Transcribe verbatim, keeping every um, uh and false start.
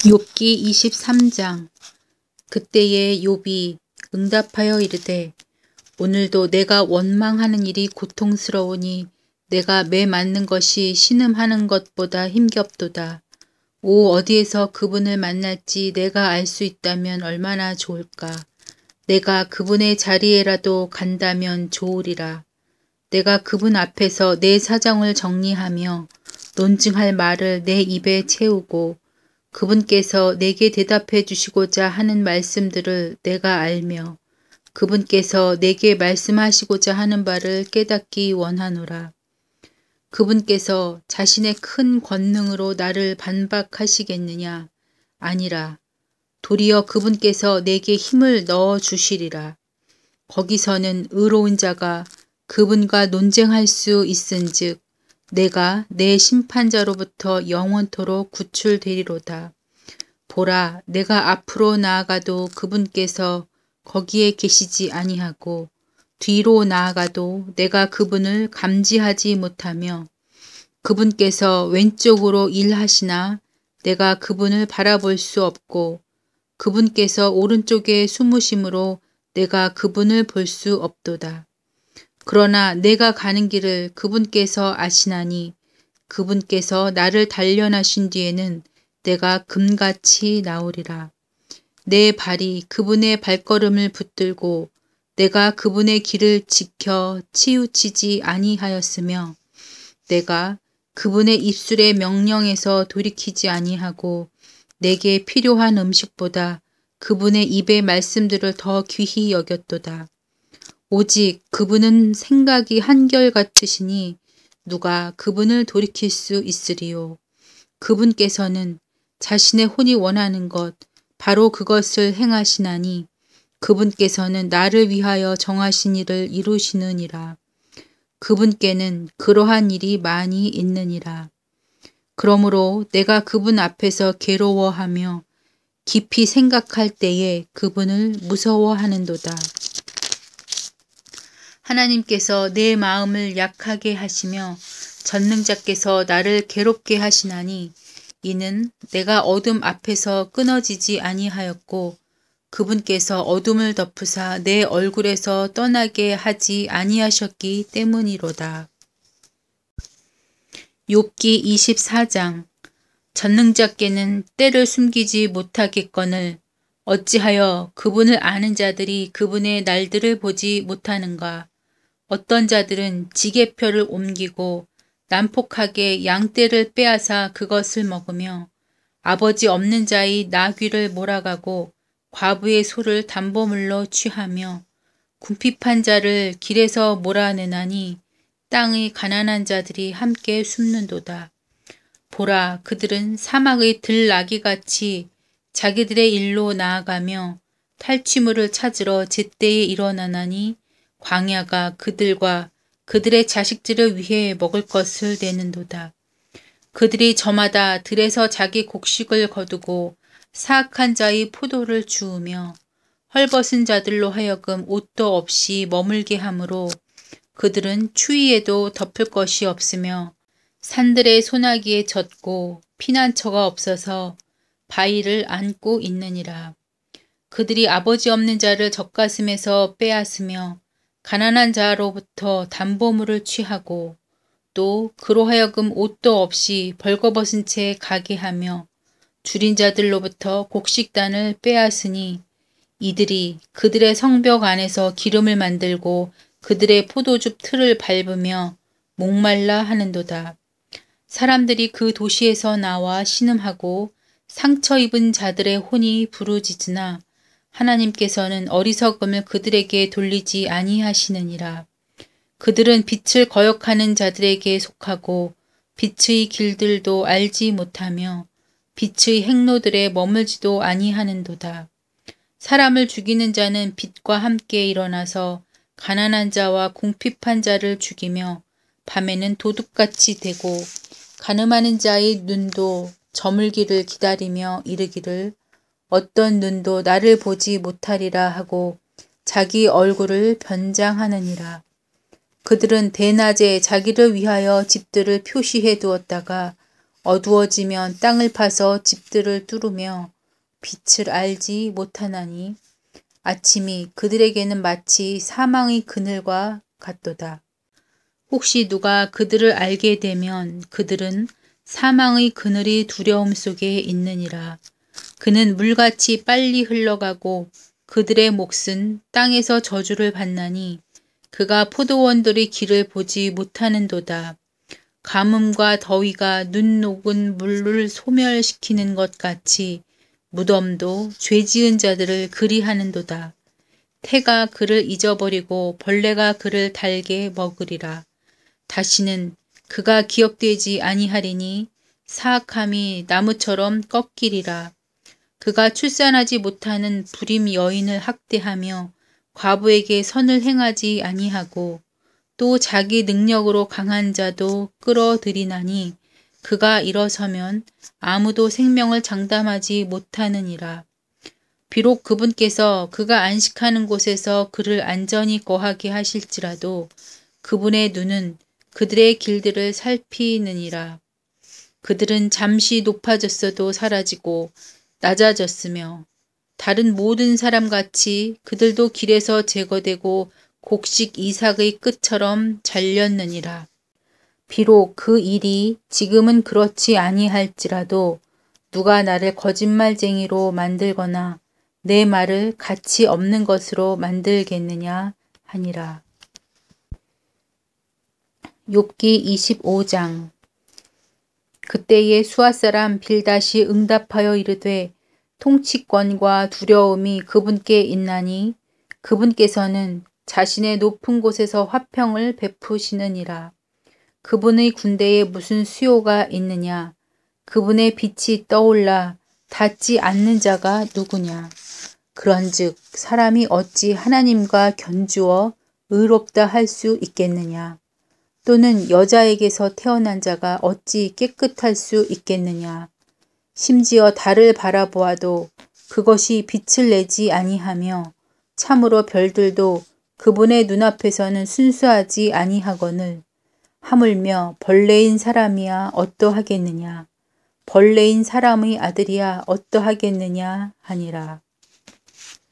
욥기 이십삼 장. 그때에 욥이 응답하여 이르되 오늘도 내가 원망하는 일이 고통스러우니 내가 매 맞는 것이 신음하는 것보다 힘겹도다. 오, 어디에서 그분을 만날지 내가 알 수 있다면 얼마나 좋을까. 내가 그분의 자리에라도 간다면 좋으리라. 내가 그분 앞에서 내 사정을 정리하며 논증할 말을 내 입에 채우고 그분께서 내게 대답해 주시고자 하는 말씀들을 내가 알며 그분께서 내게 말씀하시고자 하는 바를 깨닫기 원하노라. 그분께서 자신의 큰 권능으로 나를 반박하시겠느냐? 아니라 도리어 그분께서 내게 힘을 넣어 주시리라. 거기서는 의로운 자가 그분과 논쟁할 수 있은즉 내가 내 심판자로부터 영원토록 구출되리로다. 보라, 내가 앞으로 나아가도 그분께서 거기에 계시지 아니하고 뒤로 나아가도 내가 그분을 감지하지 못하며 그분께서 왼쪽으로 일하시나 내가 그분을 바라볼 수 없고 그분께서 오른쪽에 숨으심으로 내가 그분을 볼 수 없도다. 그러나 내가 가는 길을 그분께서 아시나니 그분께서 나를 단련하신 뒤에는 내가 금같이 나오리라. 내 발이 그분의 발걸음을 붙들고 내가 그분의 길을 지켜 치우치지 아니하였으며 내가 그분의 입술의 명령에서 돌이키지 아니하고 내게 필요한 음식보다 그분의 입의 말씀들을 더 귀히 여겼도다. 오직 그분은 생각이 한결같으시니 누가 그분을 돌이킬 수 있으리요. 그분께서는 자신의 혼이 원하는 것 바로 그것을 행하시나니 그분께서는 나를 위하여 정하신 일을 이루시느니라. 그분께는 그러한 일이 많이 있느니라. 그러므로 내가 그분 앞에서 괴로워하며 깊이 생각할 때에 그분을 무서워하는도다. 하나님께서 내 마음을 약하게 하시며 전능자께서 나를 괴롭게 하시나니 이는 내가 어둠 앞에서 끊어지지 아니하였고 그분께서 어둠을 덮으사 내 얼굴에서 떠나게 하지 아니하셨기 때문이로다. 욥기 이십사 장. 전능자께는 때를 숨기지 못하겠거늘 어찌하여 그분을 아는 자들이 그분의 날들을 보지 못하는가. 어떤 자들은 지게표를 옮기고 난폭하게 양떼를 빼앗아 그것을 먹으며 아버지 없는 자의 나귀를 몰아가고 과부의 소를 담보물로 취하며 궁핍한 자를 길에서 몰아내나니 땅의 가난한 자들이 함께 숨는도다. 보라, 그들은 사막의 들나귀같이 자기들의 일로 나아가며 탈취물을 찾으러 제때에 일어나나니 광야가 그들과 그들의 자식들을 위해 먹을 것을 내는도다. 그들이 저마다 들에서 자기 곡식을 거두고 사악한 자의 포도를 주우며 헐벗은 자들로 하여금 옷도 없이 머물게 하므로 그들은 추위에도 덮을 것이 없으며 산들의 소나기에 젖고 피난처가 없어서 바위를 안고 있느니라. 그들이 아버지 없는 자를 젖가슴에서 빼앗으며 가난한 자로부터 담보물을 취하고 또 그로 하여금 옷도 없이 벌거벗은 채 가게 하며 줄인 자들로부터 곡식단을 빼앗으니 이들이 그들의 성벽 안에서 기름을 만들고 그들의 포도즙 틀을 밟으며 목말라 하는도다. 사람들이 그 도시에서 나와 신음하고 상처 입은 자들의 혼이 부르짖으나 하나님께서는 어리석음을 그들에게 돌리지 아니하시느니라. 그들은 빛을 거역하는 자들에게 속하고 빛의 길들도 알지 못하며 빛의 행로들에 머물지도 아니하는도다. 사람을 죽이는 자는 빛과 함께 일어나서 가난한 자와 궁핍한 자를 죽이며 밤에는 도둑같이 되고 간음하는 자의 눈도 저물기를 기다리며 이르기를 어떤 눈도 나를 보지 못하리라 하고 자기 얼굴을 변장하느니라. 그들은 대낮에 자기를 위하여 집들을 표시해 두었다가 어두워지면 땅을 파서 집들을 뚫으며 빛을 알지 못하나니 아침이 그들에게는 마치 사망의 그늘과 같도다. 혹시 누가 그들을 알게 되면 그들은 사망의 그늘이 두려움 속에 있느니라. 그는 물같이 빨리 흘러가고 그들의 몫은 땅에서 저주를 받나니 그가 포도원들의 길을 보지 못하는도다. 가뭄과 더위가 눈 녹은 물을 소멸시키는 것 같이 무덤도 죄지은 자들을 그리하는도다. 태가 그를 잊어버리고 벌레가 그를 달게 먹으리라. 다시는 그가 기억되지 아니하리니 사악함이 나무처럼 꺾이리라. 그가 출산하지 못하는 불임 여인을 학대하며 과부에게 선을 행하지 아니하고 또 자기 능력으로 강한 자도 끌어들이나니 그가 일어서면 아무도 생명을 장담하지 못하느니라. 비록 그분께서 그가 안식하는 곳에서 그를 안전히 거하게 하실지라도 그분의 눈은 그들의 길들을 살피느니라. 그들은 잠시 높아졌어도 사라지고 낮아졌으며 다른 모든 사람같이 그들도 길에서 제거되고 곡식 이삭의 끝처럼 잘렸느니라. 비록 그 일이 지금은 그렇지 아니할지라도 누가 나를 거짓말쟁이로 만들거나 내 말을 가치 없는 것으로 만들겠느냐 하니라. 욥기 이십오 장. 그때에 수아 사람 빌닷이 응답하여 이르되 통치권과 두려움이 그분께 있나니 그분께서는 자신의 높은 곳에서 화평을 베푸시느니라. 그분의 군대에 무슨 수요가 있느냐? 그분의 빛이 떠올라 닿지 않는 자가 누구냐? 그런즉 사람이 어찌 하나님과 견주어 의롭다 할 수 있겠느냐? 또는 여자에게서 태어난 자가 어찌 깨끗할 수 있겠느냐? 심지어 달을 바라보아도 그것이 빛을 내지 아니하며 참으로 별들도 그분의 눈앞에서는 순수하지 아니하거늘 하물며 벌레인 사람이야 어떠하겠느냐? 벌레인 사람의 아들이야 어떠하겠느냐 하니라.